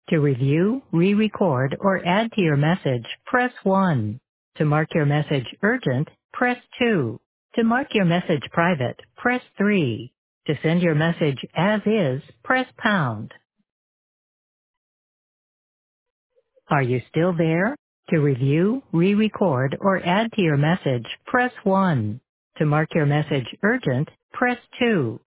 To review, re-record, or add to your message, press 1. To mark your message urgent, press 2. To mark your message private, press 3. To send your message as is, press pound. Are you still there? To review, re-record, or add to your message, press 1. To mark your message urgent, press 2.